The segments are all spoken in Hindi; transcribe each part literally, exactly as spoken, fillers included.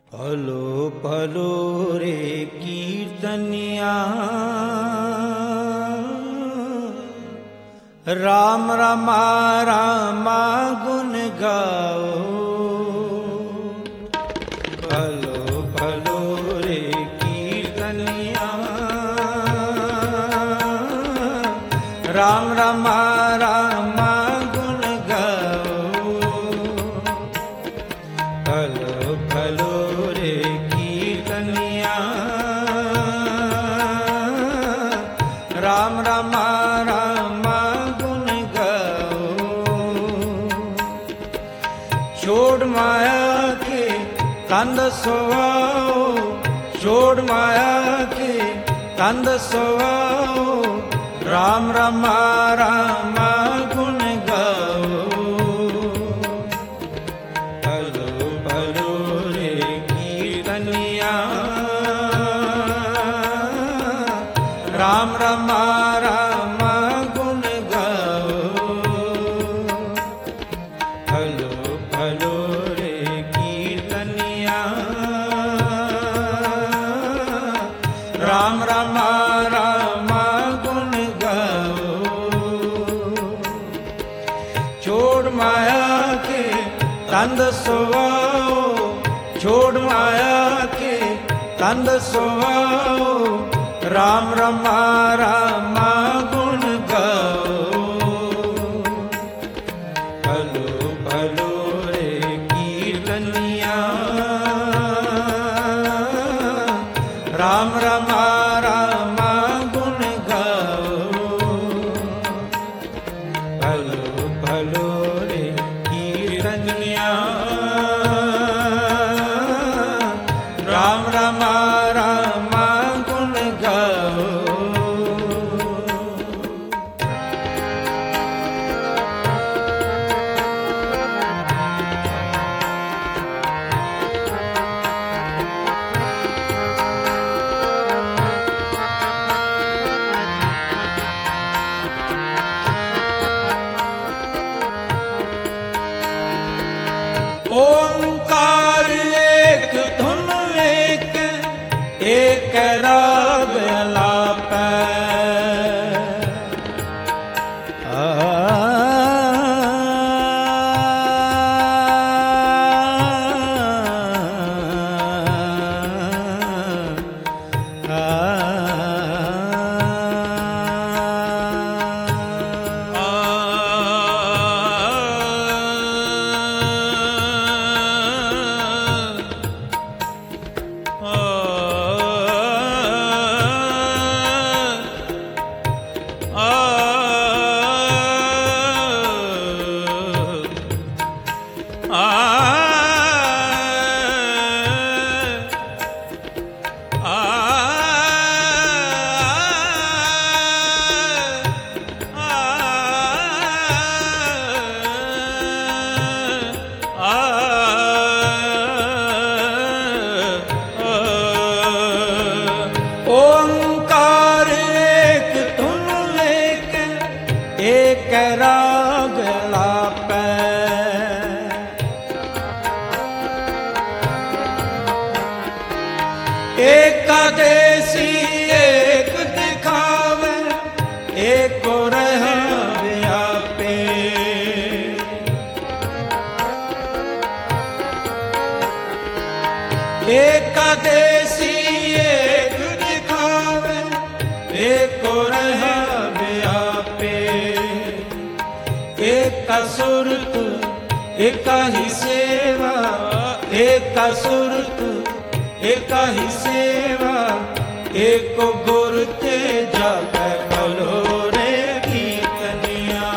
फलो फलो रे कीर्तनिया राम रामा रामा गुण गाओ। फलो फलो रे कीर्तनिया राम रामा रामा गुण गाओ। फलो फलो रे कीर्तनिया राम रामा रामा गुण गाओ। छोड़ माया के कंद सोवाओ, छोड़ माया के कंद सोवाओ। राम रामा रामा गुण गाओ। फलो फलो रे कीर्तनिया राम रामा रामा गुण गाओ। फलो फलो रे कीर्तनिया राम रामा रामा गुण गाओ। छोड़ माया के कंद सोवाओ, छोड़ माया के कंद सोवाओ। राम रामा रामा गुण गाओ। फलो फलो रे कीर्तनिया राम रामा रामा गुण गाओ। फलो फलो रे कीर्तनिया राम रामा रामा गुण गाओ। ओंकार एक धुन एक, एक राग अलापै। ओंकार एक धुन एक, एक राग अलापै। एक देसी एक दिखावे, एक रह व्यापे। एक देसी एक दिखावे, एक रह व्यापे। एक सुरत एक ही सेवा, एक सुरत एक ही सेवा। एक गुर ते जागै फलो रे कीर्तनिया।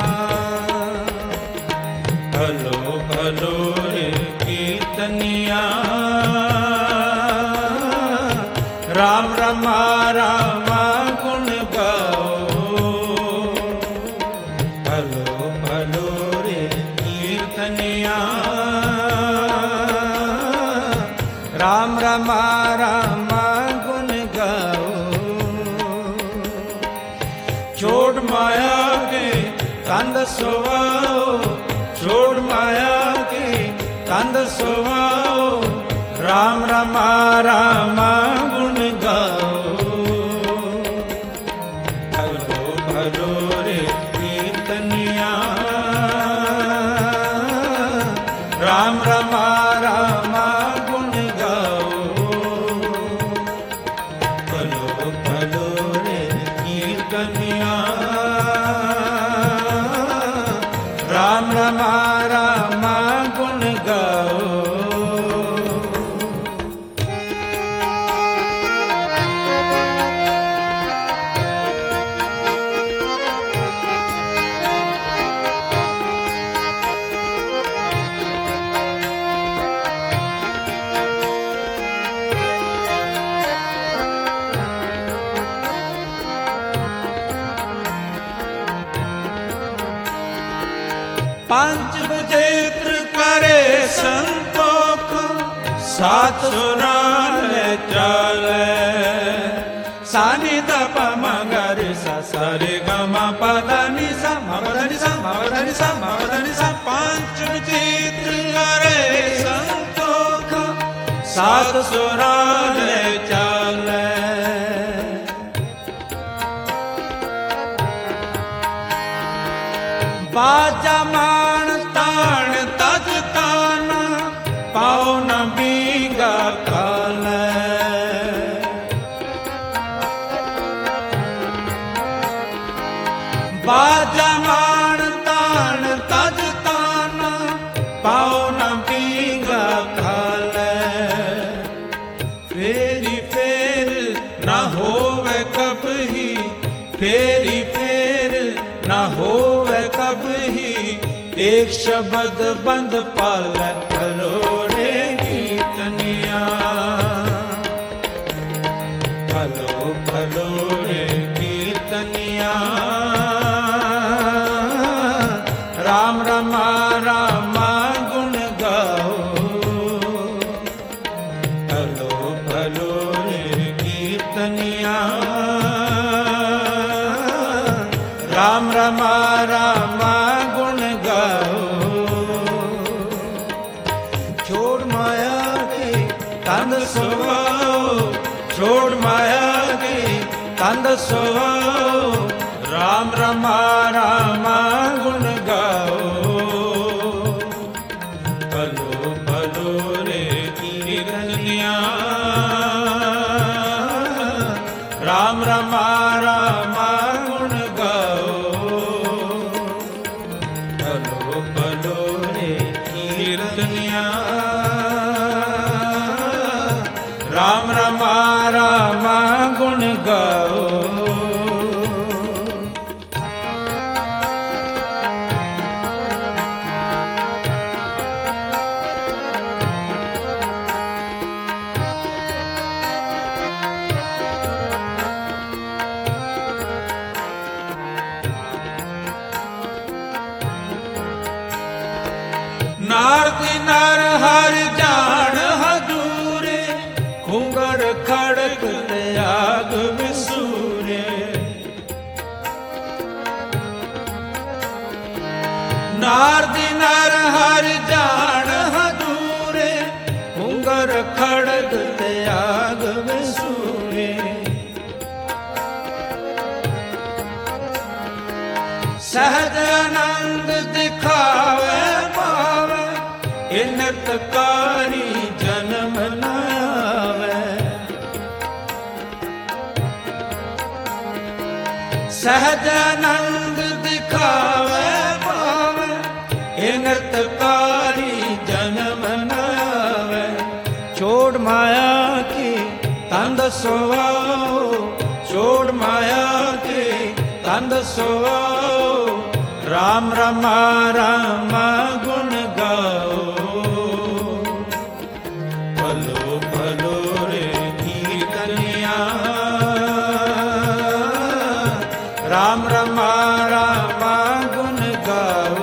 फलो फलो रे कीर्तनिया राम रामा रामा गुण गाओ। फलो फलो रे कीर्तनिया राम रामा रामा गुण गाओ। छोड़ माया के कंद सोवाओ, छोड़ माया के कंद सोवाओ। राम रमा रामा गुण गाओ। भलो भलो रे कीर्तनिया राम रमा रामा गुण गाओ। भलो भलो रे कीर्तनिया राम रमा रामा गुण गाओ। पंच विचित्र करे संतोख सात सुराल चले। सानि दप मगर सा सरे गमा पदनि सा मदनि सा मदनि सा मदनि सा। पंच विचित्र करे संतोख सात सुराल चले। बाजा मान ताण तज ताना पाओ न बीगा काल। बाजा मान ताण तज ताना पाओ न बीगा काल। फेरी फेर न होवे कभी फेरी फेर न होवे कभी। एक शब्द बंद पाल भलो रे कीर्तनिया भलो भलो रे कीर्तनिया राम रमा रामा गुण गाओ। भलो भलो रे कीर्तनिया राम रमा रामा गुण गाओ। छोड़ माया के तंद सुहाओ छोड़ माया के तंद सुहाओ राम रमा रामा गुण गाओ। भलो भलो रे कीर्तनिया राम रमा रामा गुण गाओ। भलो भलो रे कीर्तनिया राम रमा रामा गुण गाओ। नारदी नर हर जान हजूरे घुंगर खड़क त्याग विसूरे। नारदी नर हर जान हजूरे घुंगर खड़क त्याग विसूरे। सहज आनंद दिखावे पावे इनतकारी जन्म नावे। सहज आनंद दिखावे पावे इनतकारी जन्म नावे। छोड़ माया की तंद सोवाओ छोड़ माया की तंद सोवाओ राम रमा रामा गुण गाओ। भलो भलो रे कीर्तनिया राम रमा रामा गुण गाओ।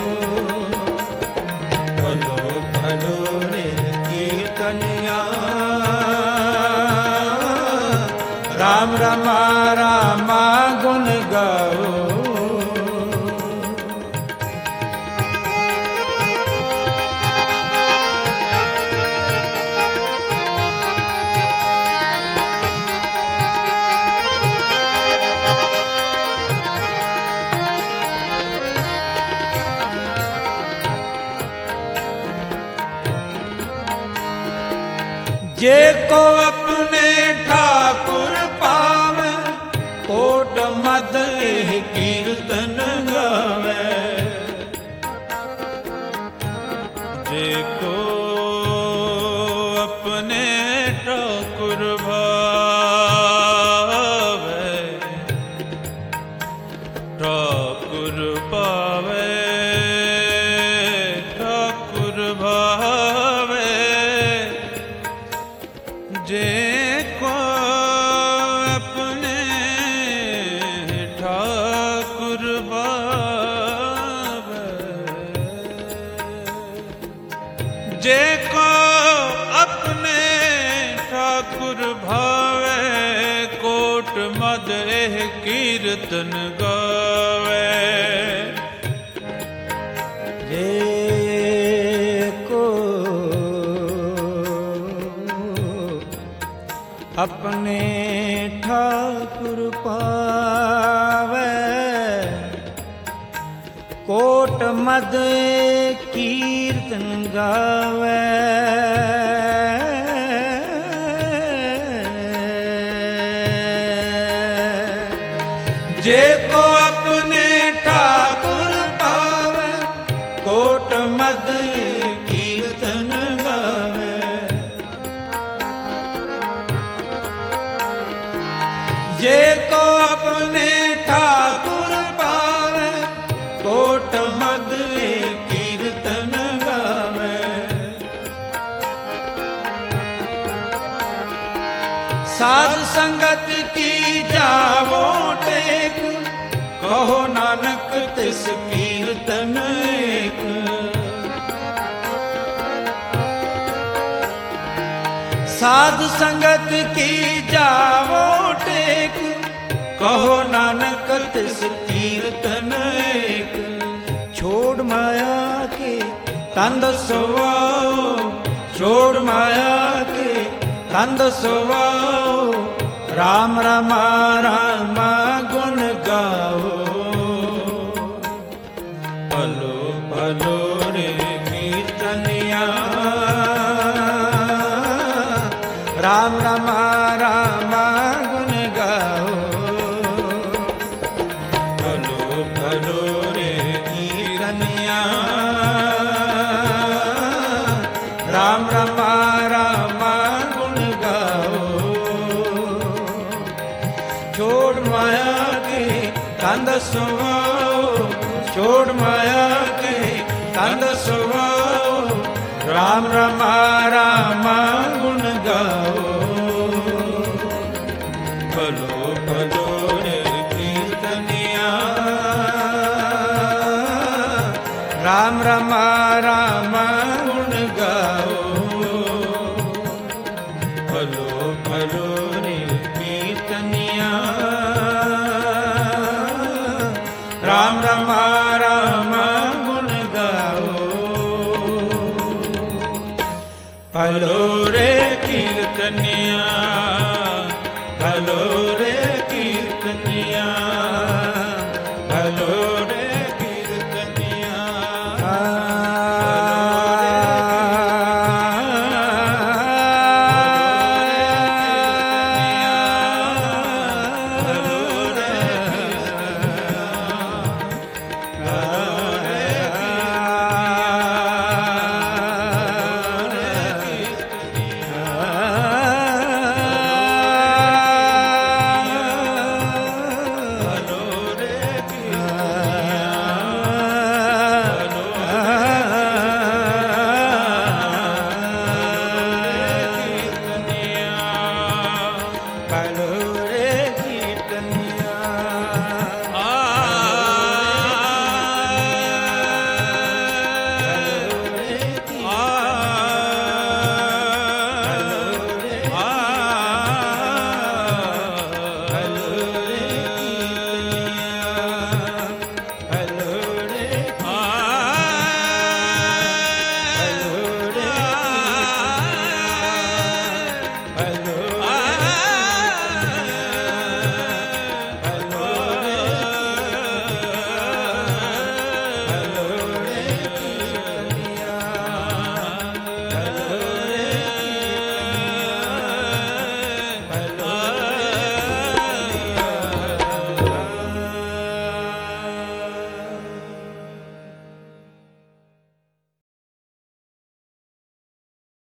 भलो भलो रे कीर्तनिया राम रमा रामा गुण गाओ। जे को अपने ठाकुर पावे कोट मद एह कीर्तन गावे। जे को अपने ठाकुर भावे ठाकुर पावे ठाकुर भावे। जे को अपने ठाकुर भावे जे को अपने ठाकुर भावे कोट मद एह कीर्तन गावे। जे को अपने ठाकुर पावे कोट मद कीर्तन गावे। जे को अपने ठाकुर पावे कोट मद कीर्तन गावे। जे को अपने ठाकुर पावे कोट मद कीर्तन गावे। साध संगत की जावो टेक कहो नानक तिस कीर्तन एक। साध संगत की जावो टेक कहो नानक तिस कीर्तन एक। छोड़ माया के तंद सुवाओ छोड़ माया के तंद सुवाओ राम रमा रामा गुण गाओ। भलो भलो रे कीर्तनिया राम रमा रामा गुण गाओ। भलो भलो रे कीर्तनिया राम रमा रामा गुण गाओ। छोड़ माया के कंद सुवाओ छोड़ माया के कंद सुवाओ राम रमा रामा गुण गाओ। भलो भलो रे कीर्तनिया राम रमा रामा गुण गाओ। भलो भलो रे कीर्तनिया राम रमा रामा गुण गाओ। भलो रे कीर्तनिया भलो रे कीर्तनिया